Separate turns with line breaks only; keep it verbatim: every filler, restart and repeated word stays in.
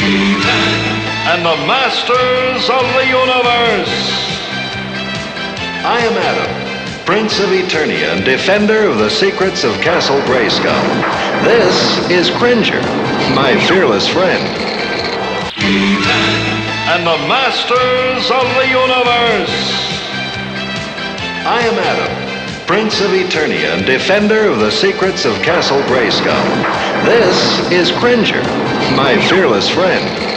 and the masters of the universe. I am Adam, Prince of Eternia and defender of the secrets of Castle Grayskull. This is Cringer, my fearless friend. And the masters of the universe. I am Adam, Prince of Eternia and defender of the secrets of Castle Grayskull. This is Cringer, my fearless friend.